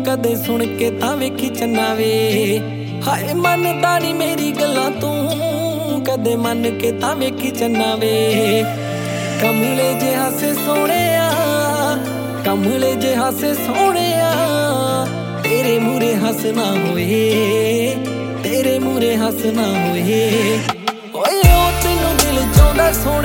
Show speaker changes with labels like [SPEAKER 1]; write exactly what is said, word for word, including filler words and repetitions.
[SPEAKER 1] कदे सुन के तां वेखी चन्ना वे। हाय मनदा नी मेरी गल्लां तू कदे मन के तां वेखी चन्ना वे। कमले जे हासे सोहणिया कमले जे हासे सोहणिया तेरे मूरे हसना होए तेरे मूरे हसना होए। ओए ओ तैनू दिल चाहुंदा सोहणिया